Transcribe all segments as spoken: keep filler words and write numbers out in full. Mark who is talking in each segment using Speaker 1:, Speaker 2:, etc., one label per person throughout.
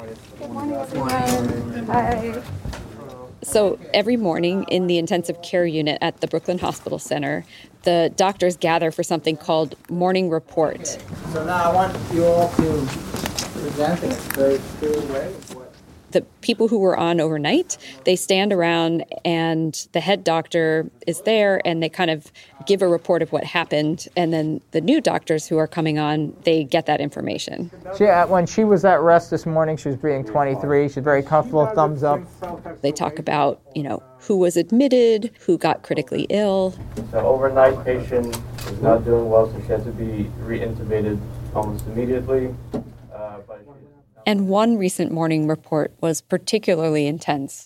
Speaker 1: Good morning, everyone. Hi.
Speaker 2: So every morning in the intensive care unit at the Brooklyn Hospital Center, the doctors gather for something called morning report.
Speaker 3: Okay. So now I want you all to present in a very clear way.
Speaker 2: The people who were on overnight, they stand around and the head doctor is there and they kind of give a report of what happened. And then the new doctors who are coming on, they get that information.
Speaker 3: She, uh, when she was at rest this morning, she was breathing twenty-three. She's very comfortable, thumbs up.
Speaker 2: They talk about, you know, who was admitted, who got critically ill.
Speaker 4: So overnight patient is not doing well, so she has to be re-intubated almost immediately. Uh, but
Speaker 2: And one recent morning report was particularly intense.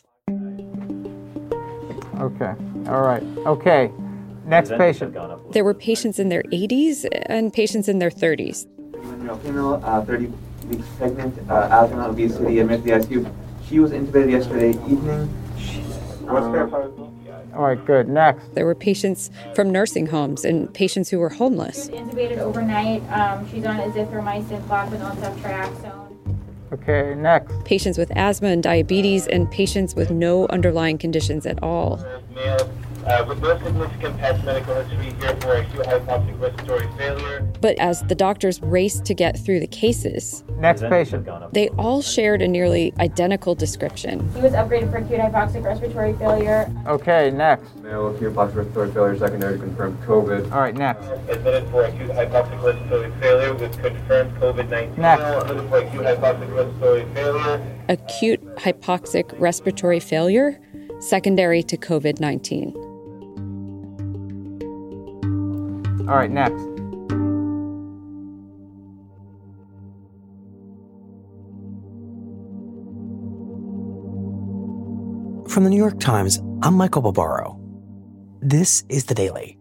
Speaker 3: Okay, all right, okay. Next patient.
Speaker 2: There were patients in their eighties and patients in their thirties.
Speaker 5: Female, uh, thirty weeks pregnant, uh, asthma, obesity, admitted to the I C U. She was intubated yesterday evening. What's their
Speaker 3: All right, good. Next.
Speaker 2: There were patients from nursing homes and patients who were homeless.
Speaker 6: She was intubated overnight. Um, she's on azithromycin, floconone, ceftriaxone.
Speaker 3: Okay, next.
Speaker 2: Patients with asthma and diabetes and patients with no underlying conditions at all.
Speaker 4: Male, uh, with no significant past medical history, here for acute hypoxic respiratory failure.
Speaker 2: But as the doctors raced to get through the cases,
Speaker 3: Next patient.
Speaker 2: they all shared a nearly identical description.
Speaker 6: He was upgraded for acute hypoxic respiratory failure.
Speaker 3: Okay, next.
Speaker 5: Male, acute hypoxic respiratory failure, secondary to confirmed COVID.
Speaker 3: All right, next.
Speaker 4: Admitted for acute hypoxic respiratory failure with confirmed COVID nineteen.
Speaker 3: Next.
Speaker 4: Admitted for acute hypoxic respiratory failure.
Speaker 2: Acute hypoxic respiratory failure, secondary to COVID nineteen.
Speaker 3: All right, next.
Speaker 7: From the New York Times, I'm Michael Barbaro. This is The Daily.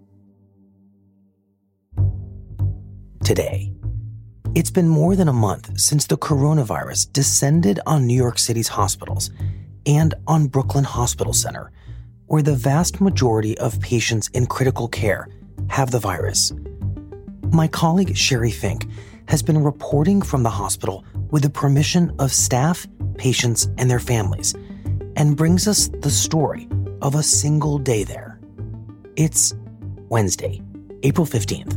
Speaker 7: Today, it's been more than a month since the coronavirus descended on New York City's hospitals and on Brooklyn Hospital Center, where the vast majority of patients in critical care have the virus. My colleague Sherry Fink has been reporting from the hospital with the permission of staff, patients, and their families, and brings us the story of a single day there. It's Wednesday, April fifteenth.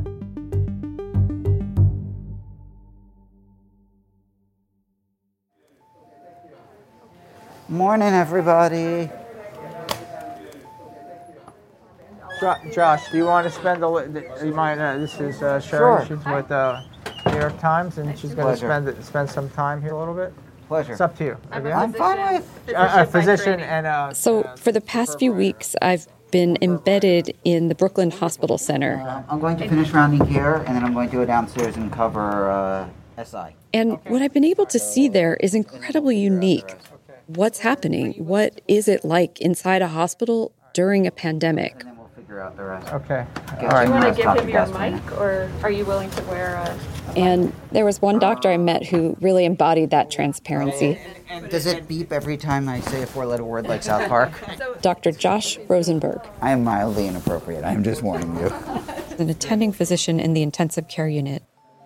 Speaker 8: Morning, everybody.
Speaker 3: Jo- Josh, do you want to spend a li- you might, uh, this is uh, Sherry.
Speaker 8: Sure.
Speaker 3: She's with uh, New York Times, and she's going to
Speaker 8: Pleasure.
Speaker 3: spend spend some time here a little bit.
Speaker 8: Pleasure.
Speaker 3: It's up to you.
Speaker 6: I'm
Speaker 3: Okay?
Speaker 6: a
Speaker 8: I'm fine with.
Speaker 3: a, a physician and a...
Speaker 2: So for the past few weeks, I've been embedded in the Brooklyn Hospital Center.
Speaker 8: Um, I'm going to finish rounding care, and then I'm going to go downstairs and cover uh, S I.
Speaker 2: And what I've been able to see there is incredibly unique. What's happening? What is it like inside a hospital during a pandemic?
Speaker 8: And then we'll figure out the rest.
Speaker 3: Okay.
Speaker 8: Get
Speaker 3: All right.
Speaker 6: Do you want to
Speaker 8: Let's
Speaker 6: give
Speaker 8: talk
Speaker 6: him
Speaker 8: to
Speaker 6: your
Speaker 8: Gaspar.
Speaker 6: mic, or are you willing to wear a...
Speaker 2: And there was one doctor I met who really embodied that transparency.
Speaker 8: Does it beep every time I say a four-letter word like South Park?
Speaker 2: Doctor Josh Rosenberg,
Speaker 8: I am mildly inappropriate. I'm just warning you.
Speaker 2: an attending physician in the intensive care unit.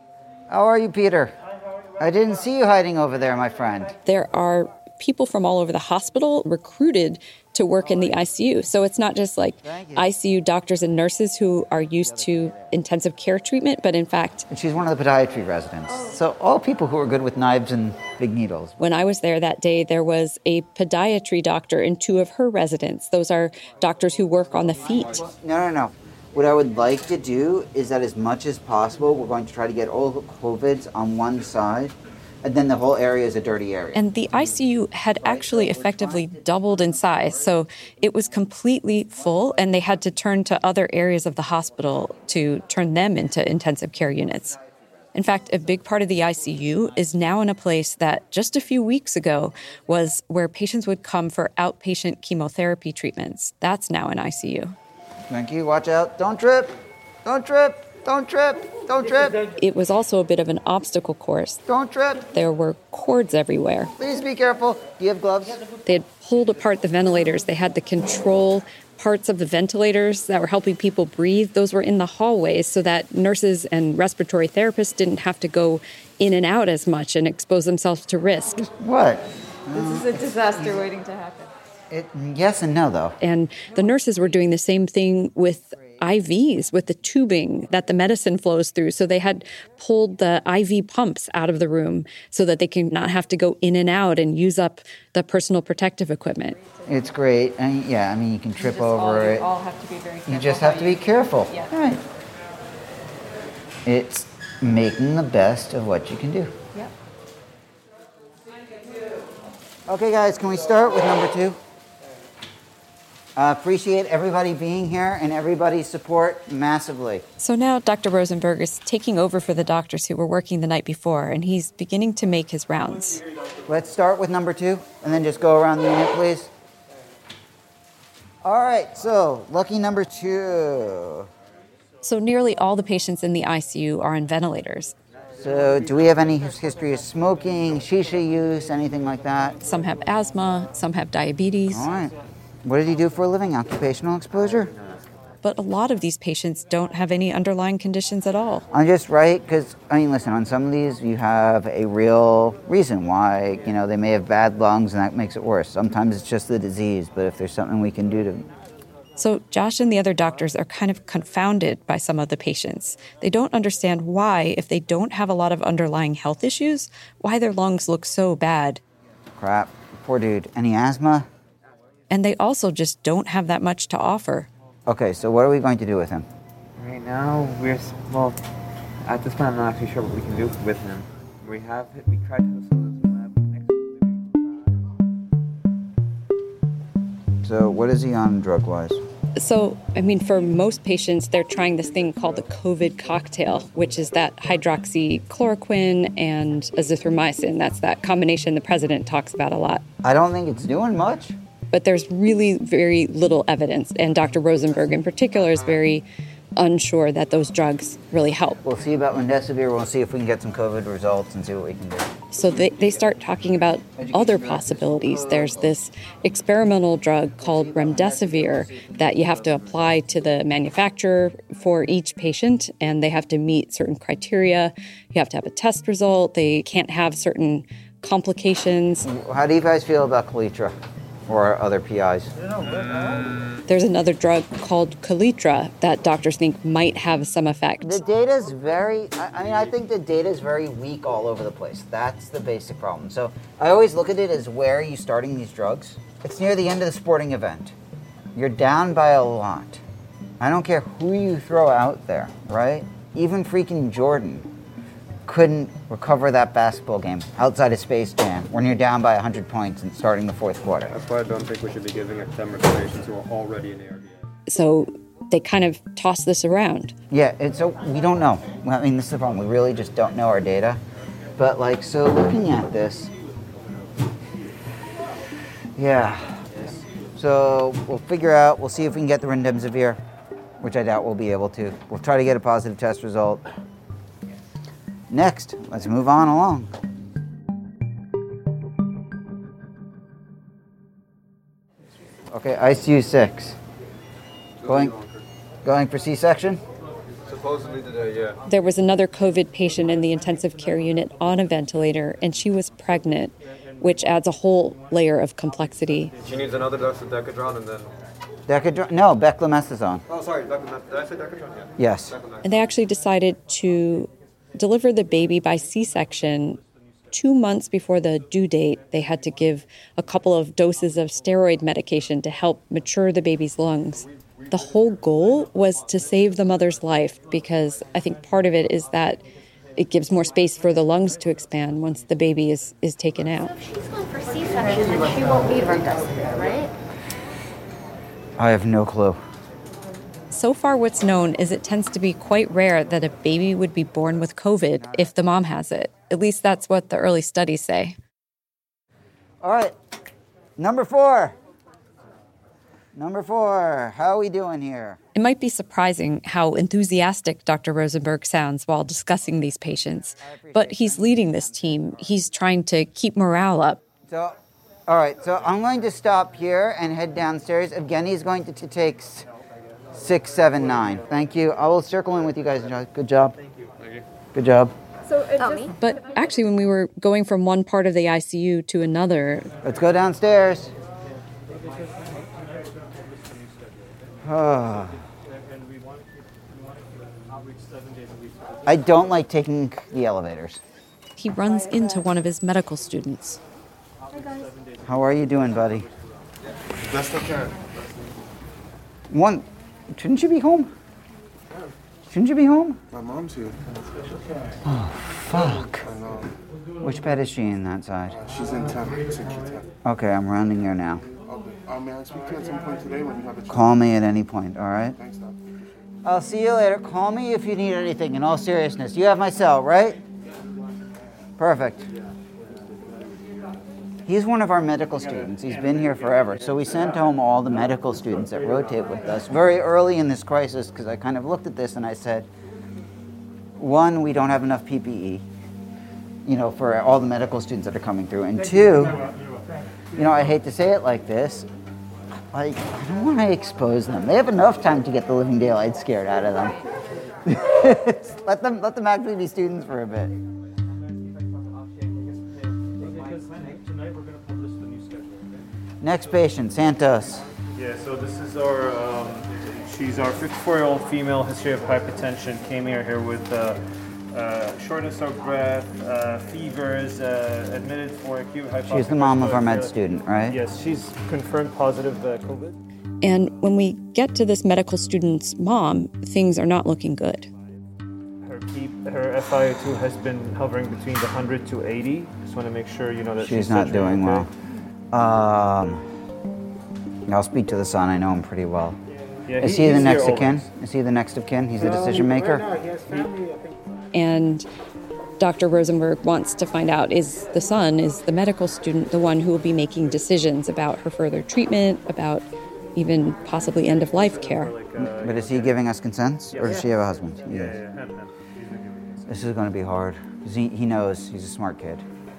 Speaker 8: How are you, Peter? I didn't see you hiding over there, my friend.
Speaker 2: There are people from all over the hospital recruited to work in the I C U. So it's not just like I C U doctors and nurses who are used to intensive care treatment, but in fact,
Speaker 8: And she's one of the podiatry residents. So all people who are good with knives and big needles.
Speaker 2: when I was there that day, there was a podiatry doctor and two of her residents. Those are doctors who work on the feet.
Speaker 8: No, no, no. What I would like to do is that as much as possible, we're going to try to get all the COVIDs on one side, and then the whole area is a dirty area.
Speaker 2: And the I C U had actually effectively doubled in size, so it was completely full, and they had to turn to other areas of the hospital to turn them into intensive care units. In fact, a big part of the I C U is now in a place that just a few weeks ago was where patients would come for outpatient chemotherapy treatments. That's now an I C U.
Speaker 8: Thank you. Watch out. Don't trip. Don't trip. Don't trip. Don't trip.
Speaker 2: It was also a bit of an obstacle course.
Speaker 8: Don't trip.
Speaker 2: There were cords everywhere.
Speaker 8: Please be careful. Do you have gloves?
Speaker 2: They had pulled apart the ventilators. They had the control parts of the ventilators that were helping people breathe. Those were in the hallways so that nurses and respiratory therapists didn't have to go in and out as much and expose themselves to risk.
Speaker 8: What?
Speaker 1: This is a disaster waiting to happen.
Speaker 8: It, yes and no, though.
Speaker 2: And the nurses were doing the same thing with I Vs, with the tubing that the medicine flows through. So they had pulled the I V pumps out of the room so that they can not have to go in and out and use up the personal protective equipment.
Speaker 8: It's great. And yeah, I mean, you can trip
Speaker 1: just
Speaker 8: over
Speaker 1: all,
Speaker 8: it.
Speaker 1: You all have to be very careful.
Speaker 8: You just have to be careful.
Speaker 1: Yeah.
Speaker 8: Right. It's making the best of what you can do.
Speaker 1: Yeah.
Speaker 8: Okay, guys, can we start with number two? Uh, appreciate everybody being here and everybody's support massively.
Speaker 2: So now Doctor Rosenberg is taking over for the doctors who were working the night before, and he's beginning to make his rounds.
Speaker 8: Let's start with number two, and then just go around the unit, please. All right, so lucky number two.
Speaker 2: So nearly all the patients in the I C U are on ventilators.
Speaker 8: So do we have any history of smoking, shisha use, anything like that?
Speaker 2: Some have asthma, some have diabetes.
Speaker 8: All right. What did he do for a living? Occupational exposure?
Speaker 2: But a lot of these patients don't have any underlying conditions at all.
Speaker 8: I'm just right, because, I mean, listen, on some of these, you have a real reason why, you know, they may have bad lungs and that makes it worse. Sometimes it's just the disease, but if there's something we can do to...
Speaker 2: So Josh and the other doctors are kind of confounded by some of the patients. They don't understand why, if they don't have a lot of underlying health issues, why their lungs look so bad.
Speaker 8: Crap. Poor dude. Any asthma?
Speaker 2: And they also just don't have that much to offer.
Speaker 8: Okay, so what are we going to do with him?
Speaker 5: Right now, we're, well, at this point, I'm not actually sure what we can do with him. We have, we tried to
Speaker 8: So what is he on drug-wise?
Speaker 2: So, I mean, for most patients, they're trying this thing called the COVID cocktail, which is that hydroxychloroquine and azithromycin. That's that combination the president talks about a lot.
Speaker 8: I don't think it's doing much.
Speaker 2: But there's really very little evidence, and Doctor Rosenberg in particular is very unsure that those drugs really help.
Speaker 8: We'll see about remdesivir. We'll see if we can get some COVID results and see what we can do.
Speaker 2: So they, they start talking about other possibilities. There's this experimental drug called remdesivir that you have to apply to the manufacturer for each patient, and they have to meet certain criteria. You have to have a test result. They can't have certain complications.
Speaker 8: How do you guys feel about Kaletra or other P Is?
Speaker 2: There's another drug called Kaletra that doctors think might have some effect.
Speaker 8: The data's very, I, I mean, I think the data's very weak all over the place. That's the basic problem. So I always look at it as where are you starting these drugs? It's near the end of the sporting event. You're down by a lot. I don't care who you throw out there, right? Even freaking Jordan couldn't recover that basketball game outside of Space Jam when you're down by one hundred points and starting the fourth quarter.
Speaker 4: That's why I don't think we should be giving Actemra to patients who are already in A R D S.
Speaker 2: So they kind of toss this around.
Speaker 8: Yeah, and so we don't know. I mean, this is the problem. We really just don't know our data. But, like, so looking at this, yeah. So we'll figure out, we'll see if we can get the remdesivir, which I doubt we'll be able to. We'll try to get a positive test result. Next, let's move on along. Okay, I C U six. Going, going for C-section?
Speaker 4: Supposedly today, yeah.
Speaker 2: There was another COVID patient in the intensive care unit on a ventilator, and she was pregnant, which adds a whole layer of complexity.
Speaker 4: She needs another dose of Decadron and then...
Speaker 8: Decadron? No, beclomethasone.
Speaker 4: Oh, sorry, Decadron. Did I say Decadron? Yeah.
Speaker 8: Yes.
Speaker 2: And they actually decided to deliver the baby by C-section. Two months before the due date, they had to give a couple of doses of steroid medication to help mature the baby's lungs. The whole goal was to save the mother's life because I think part of it is that it gives more space for the lungs to expand once the baby is, is taken out.
Speaker 1: So if she's going for C-section, then she won't need remdesivir, right?
Speaker 8: I have no clue.
Speaker 2: So far, what's known is it tends to be quite rare that a baby would be born with COVID if the mom has it. At least that's what the early studies say.
Speaker 8: All right, number four. Number four, how are we doing here?
Speaker 2: It might be surprising how enthusiastic Doctor Rosenberg sounds while discussing these patients, but he's leading this team. He's trying to keep morale up.
Speaker 8: So, all right, so I'm going to stop here and head downstairs. Evgeny's going to, to take six, seven, nine. Thank you. I will circle in with you guys. Good job.
Speaker 4: Thank you. Thank you.
Speaker 8: Good job.
Speaker 9: So it
Speaker 1: Oh,
Speaker 9: just,
Speaker 1: me?
Speaker 2: But actually, when we were going from one part of the I C U to another,
Speaker 8: Let's go downstairs. Ah. I don't like taking the elevators.
Speaker 2: he runs into one of his medical students.
Speaker 8: How are you doing, buddy?
Speaker 10: Best I can.
Speaker 8: One, shouldn't you be home? Shouldn't you be home?
Speaker 10: My mom's here.
Speaker 8: Oh, fuck.
Speaker 10: I know.
Speaker 8: Which bed is she in that side?
Speaker 10: Uh, she's in ten. It's in ten.
Speaker 8: Okay, I'm rounding her now.
Speaker 10: Okay. Uh, may I speak to you at some point today when you have a chance?
Speaker 8: Call me at any point, all right?
Speaker 10: Thanks, Doc.
Speaker 8: I'll see you later. Call me if you need anything, in all seriousness. You have my cell, right? Perfect. He's one of our medical students. He's been here forever. So we sent home all the medical students that rotate with us very early in this crisis because I kind of looked at this and I said, one, we don't have enough P P E, you know, for all the medical students that are coming through. And two, you know, I hate to say it like this, like, I don't want to expose them. They have enough time to get the living daylight scared out of them. let them let them actually be students for a bit. Next patient, Santos.
Speaker 4: Yeah, so this is our, um, she's our fifty-four-year-old female, history of hypertension, came here here with uh, uh, shortness of breath, uh, fevers, uh, admitted for acute hypoxic.
Speaker 8: She's the mom of our med
Speaker 4: respiratory-
Speaker 8: student, right?
Speaker 4: Yes, she's confirmed positive uh, COVID.
Speaker 2: And when we get to this medical student's mom, things are not looking good.
Speaker 4: Her P, her F i O two has been hovering between the one hundred to eighty. Just want to make sure you know that
Speaker 8: She's
Speaker 4: she's
Speaker 8: not
Speaker 4: centering
Speaker 8: doing
Speaker 4: okay.
Speaker 8: well. Um, I'll speak to the son. I know him pretty well.
Speaker 4: Yeah,
Speaker 8: Is
Speaker 4: he-
Speaker 8: he the
Speaker 4: he's
Speaker 8: next
Speaker 4: here
Speaker 8: of kin?
Speaker 4: always.
Speaker 8: Is he the next of kin? He's the decision maker?
Speaker 2: And Doctor Rosenberg wants to find out, is the son, is the medical student the one who will be making decisions about her further treatment, about even possibly end-of-life care?
Speaker 8: But is he giving us consents, or does she have a husband? He
Speaker 4: Yeah,
Speaker 8: is.
Speaker 4: yeah, him, him. He's been giving us-
Speaker 8: This is going to be hard. 'Cause He, he knows he's a smart kid.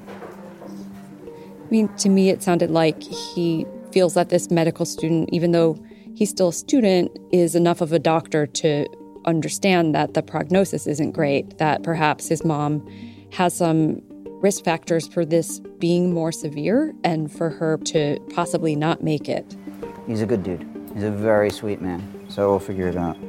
Speaker 2: I mean, to me, it sounded like he feels that this medical student, even though he's still a student, is enough of a doctor to understand that the prognosis isn't great, that perhaps his mom has some risk factors for this being more severe and for her to possibly not make it.
Speaker 8: He's a good dude. He's a very sweet man. So we'll figure it out.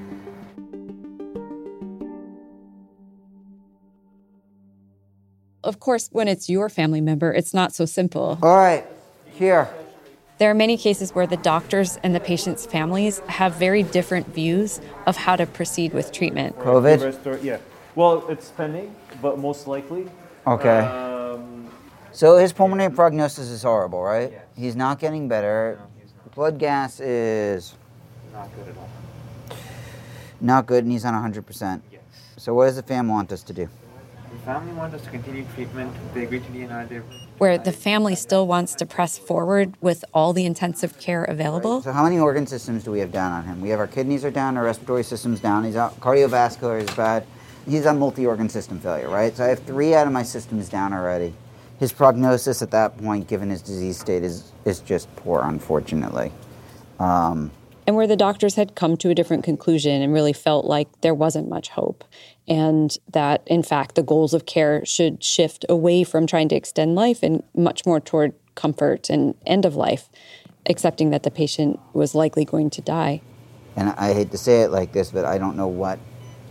Speaker 2: Of course, when it's your family member, it's not so simple.
Speaker 8: All right, here.
Speaker 2: There are many cases where the doctors and the patient's families have very different views of how to proceed with treatment.
Speaker 8: COVID?
Speaker 4: Restore- yeah. Well, it's pending, but most likely.
Speaker 8: Okay.
Speaker 4: Um,
Speaker 8: So his pulmonary prognosis is horrible, right? He's not getting better. Blood gas is
Speaker 5: Not good at all.
Speaker 8: not good, and he's on one hundred percent.
Speaker 5: Yes.
Speaker 8: So what does the family want us to do?
Speaker 5: The family wants us to continue treatment. They agreed to D N R. They
Speaker 2: Where the family still wants to press forward with all the intensive care available.
Speaker 8: So how many organ systems do we have down on him? We have our kidneys are down, our respiratory system's down, he's out, cardiovascular is bad. He's on multi-organ system failure, right? So I have three out of my systems down already. His prognosis at that point, given his disease state, is, is just poor, unfortunately. Um,
Speaker 2: And where the doctors had come to a different conclusion and really felt like there wasn't much hope. And that, in fact, the goals of care should shift away from trying to extend life and much more toward comfort and end of life, accepting that the patient was likely going to die.
Speaker 8: and I hate to say it like this, but I don't know what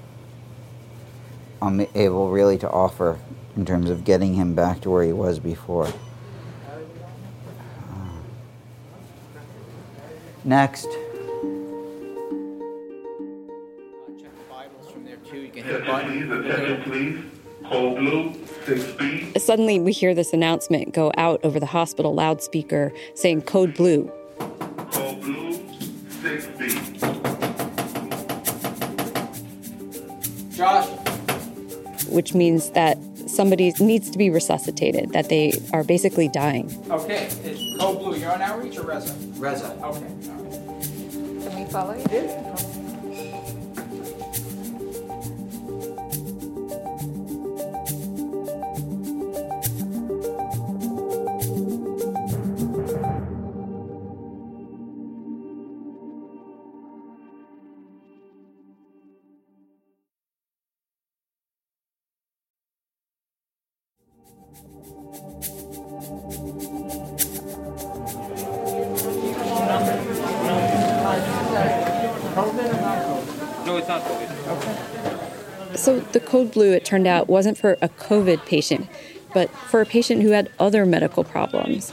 Speaker 8: I'm able really to offer in terms of getting him back to where he was before. Next.
Speaker 10: Attention, please. Code Blue, six B.
Speaker 2: Suddenly, we hear this announcement go out over the hospital loudspeaker saying Code Blue.
Speaker 10: Code Blue, six B.
Speaker 3: Josh.
Speaker 2: Which means that somebody needs to be resuscitated, that they are basically dying.
Speaker 3: Okay, it's Code Blue. You're on outreach or Reza?
Speaker 8: Reza.
Speaker 3: Okay. All right.
Speaker 9: Can we follow you?
Speaker 4: No, it's not COVID.
Speaker 2: So the code blue, it turned out, wasn't for a COVID patient, but for a patient who had other medical problems.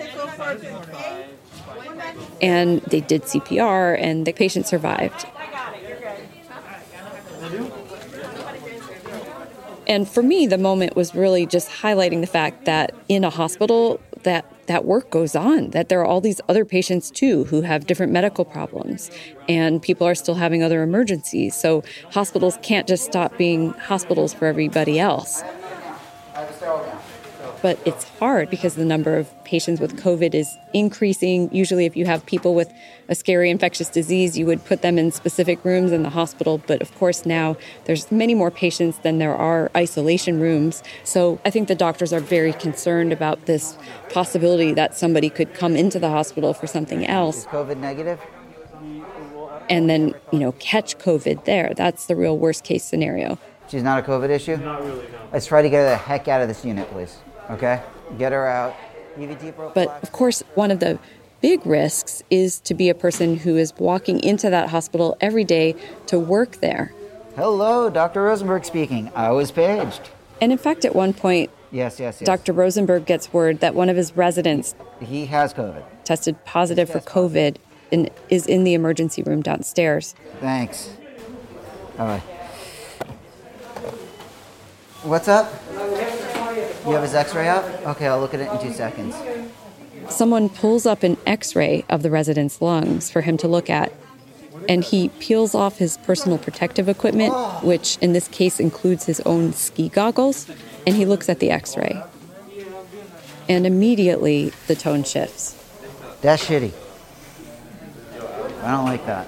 Speaker 2: And they did C P R, and the patient survived. And for me, the moment was really just highlighting the fact that in a hospital, that that work goes on, that there are all these other patients too who have different medical problems, and people are still having other emergencies. So hospitals can't just stop being hospitals for everybody else. But it's hard because the number of patients with COVID is increasing. Usually if you have people with a scary infectious disease, you would put them in specific rooms in the hospital. But of course now there's many more patients than there are isolation rooms. So I think the doctors are very concerned about this possibility that somebody could come into the hospital for something else.
Speaker 8: COVID negative?
Speaker 2: And then, you know, catch COVID there. That's the real worst case scenario.
Speaker 8: She's not a COVID issue?
Speaker 4: Not really, no.
Speaker 8: Let's try to get her the heck out of this unit, please. Okay? Get her out. E V T
Speaker 2: But of course, one of the big risks is to be a person who is walking into that hospital every day to work there.
Speaker 8: Hello, Doctor Rosenberg speaking. I was paged.
Speaker 2: And in fact, at one point,
Speaker 8: yes, yes, yes.
Speaker 2: Doctor Rosenberg gets word that one of his residents
Speaker 8: he has COVID.
Speaker 2: Tested positive for COVID and is in the emergency room downstairs.
Speaker 8: Thanks. All right. What's up? You have his x-ray up? Okay, I'll look at it in two seconds.
Speaker 2: Someone pulls up an x-ray of the resident's lungs for him to look at, and he peels off his personal protective equipment, which in this case includes his own ski goggles, and he looks at the x-ray. And immediately the tone shifts.
Speaker 8: That's shitty. I don't like that.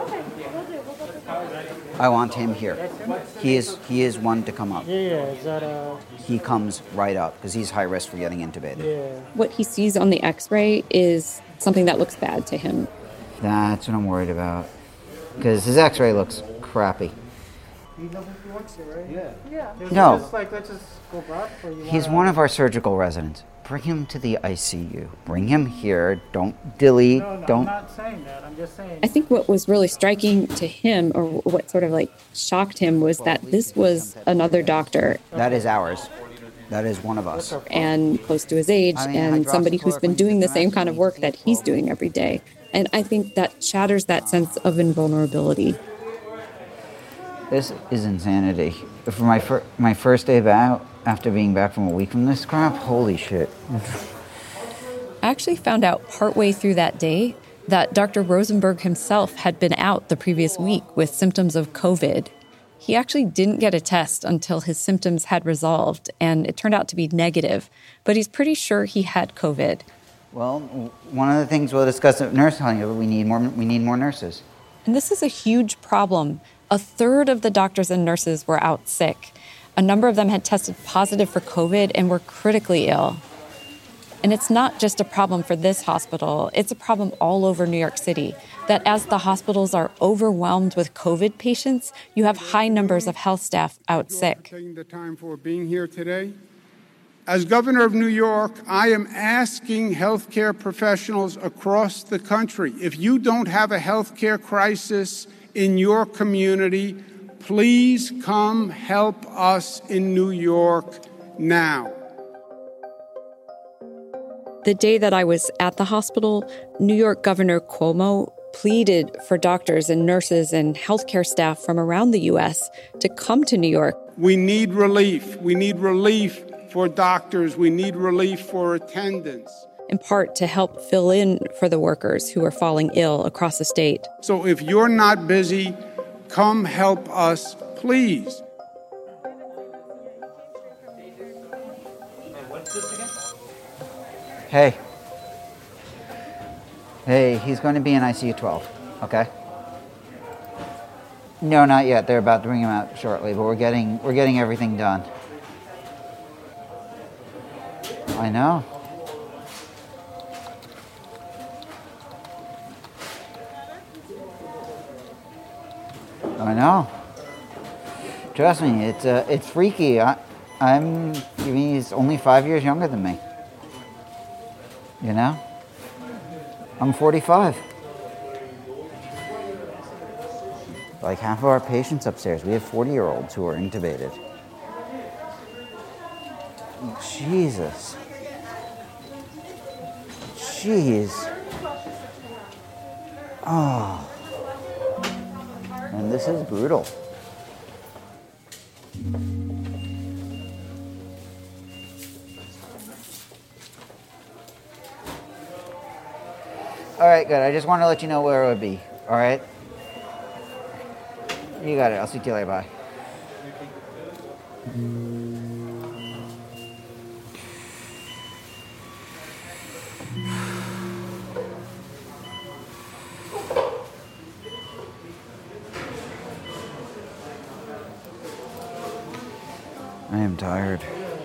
Speaker 8: I want him here. He is he is one to come up.
Speaker 9: Yeah, yeah. Is that uh
Speaker 8: He comes right up because he's high risk for getting intubated.
Speaker 9: Yeah.
Speaker 2: What he sees on the x-ray is something that looks bad to him.
Speaker 8: That's what I'm worried about. Because his x-ray looks crappy.
Speaker 9: he knows if he wants it, right? Yeah. Yeah.
Speaker 8: No.
Speaker 9: Just like let's just go back for you.
Speaker 8: He's
Speaker 9: wanna-
Speaker 8: one of our surgical residents. Bring him to the I C U. Bring him here. Don't dilly.
Speaker 9: No, no,
Speaker 8: don't.
Speaker 9: I'm not saying that. I'm just saying.
Speaker 2: I think what was really striking to him, or what sort of like shocked him, was that this was another doctor.
Speaker 8: That is ours. That is one of us.
Speaker 2: And close to his age,
Speaker 8: I mean,
Speaker 2: and somebody who's been doing the same kind of work that he's doing every day. And I think that shatters that sense of invulnerability.
Speaker 8: This is insanity. For my fir- my first day back, after being back from a week from this crap, holy shit.
Speaker 2: I actually found out partway through that day that Doctor Rosenberg himself had been out the previous week with symptoms of COVID. He actually didn't get a test until his symptoms had resolved, and it turned out to be negative. But he's pretty sure he had COVID.
Speaker 8: Well, one of the things we'll discuss at nurse honey, we need more we need more nurses.
Speaker 2: And this is a huge problem. A third of the doctors and nurses were out sick. A number of them had tested positive for COVID and were critically ill. And it's not just a problem for this hospital, it's a problem all over New York City, that as the hospitals are overwhelmed with COVID patients, you have high numbers of health staff out sick.
Speaker 11: Taking the time for being here today. As governor of New York, I am asking healthcare professionals across the country, if you don't have a healthcare crisis in your community, please come help us in New York now.
Speaker 2: The day that I was at the hospital, New York Governor Cuomo pleaded for doctors and nurses and healthcare staff from around the U S to come to New York.
Speaker 11: We need relief. We need relief for doctors. We need relief for attendants.
Speaker 2: In part to help fill in for the workers who are falling ill across the state.
Speaker 11: So if you're not busy, come help us, please.
Speaker 8: Hey. Hey, he's going to be in I C U twelve, okay? No, not yet. They're about to bring him out shortly, but we're getting we're getting everything done. I know. I know. Trust me, it's uh, it's freaky. I, I'm, I mean, he's only five years younger than me. You know? I'm forty-five. Like half of our patients upstairs, we have forty-year-olds who are intubated. Jesus. Jeez. Oh. And this is brutal. All right, good. I just want to let you know where it would be. All right? You got it. I'll see you later. Bye. I am tired.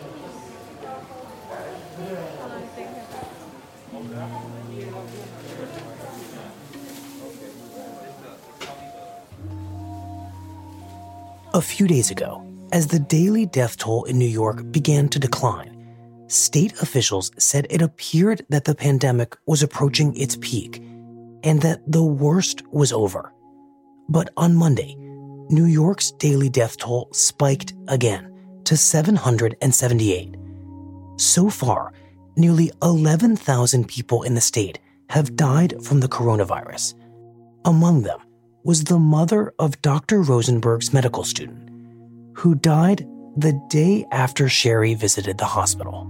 Speaker 7: A few days ago, as the daily death toll in New York began to decline, state officials said it appeared that the pandemic was approaching its peak and that the worst was over. But on Monday, New York's daily death toll spiked again to seven hundred seventy-eight. So far, nearly eleven thousand people in the state have died from the coronavirus. Among them was the mother of Doctor Rosenberg's medical student, who died the day after Sherry visited the hospital.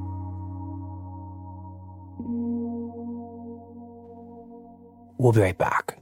Speaker 7: We'll be right back.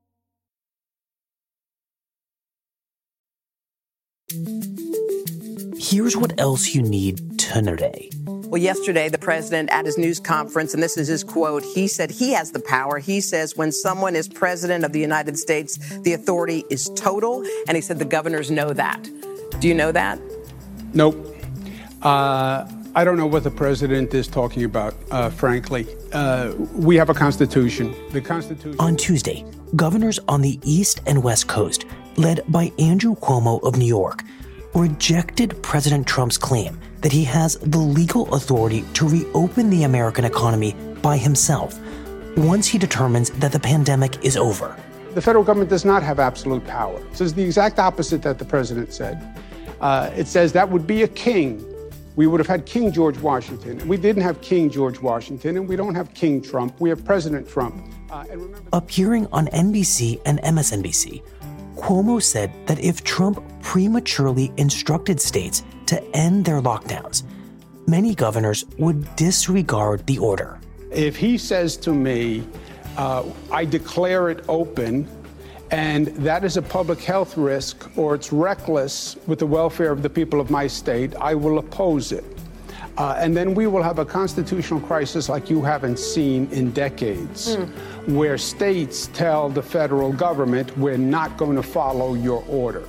Speaker 7: Here's what else you need to know today.
Speaker 12: Well, yesterday, the president at his news conference, and this is his quote, he said he has the power. He says when someone is president of the United States, the authority is total. And he said the governors know that. Do you know that?
Speaker 11: Nope. Uh, I don't know what the president is talking about, uh, frankly. Uh, we have a constitution. The Constitution.
Speaker 7: On Tuesday, governors on the East and West Coast, led by Andrew Cuomo of New York, rejected President Trump's claim that he has the legal authority to reopen the American economy by himself once he determines that the pandemic is over.
Speaker 11: The federal government does not have absolute power. It says the exact opposite that the president said. Uh, it says that would be a king. We would have had King George Washington. We didn't have King George Washington, and we don't have King Trump. We have President Trump. Uh, and remember-
Speaker 7: Appearing on N B C and M S N B C, Cuomo said that if Trump prematurely instructed states to end their lockdowns, many governors would disregard the order.
Speaker 11: If he says to me, uh, I declare it open, and that is a public health risk, or it's reckless with the welfare of the people of my state, I will oppose it. Uh, and then we will have a constitutional crisis like you haven't seen in decades, mm. where states tell the federal government, we're not going to follow your order.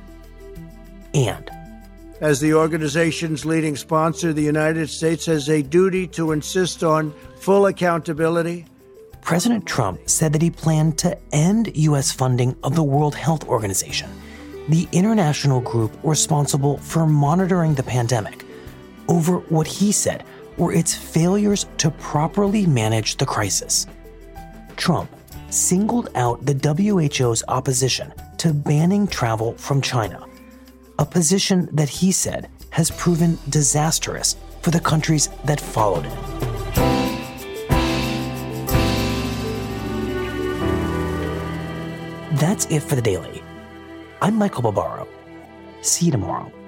Speaker 7: And
Speaker 13: as the organization's leading sponsor, the United States has a duty to insist on full accountability.
Speaker 7: President Trump said that he planned to end U S funding of the World Health Organization, the international group responsible for monitoring the pandemic, over what he said were its failures to properly manage the crisis. Trump singled out the W H O's opposition to banning travel from China, a position that he said has proven disastrous for the countries that followed it. That's it for the Daily. I'm Michael Barbaro. See you tomorrow.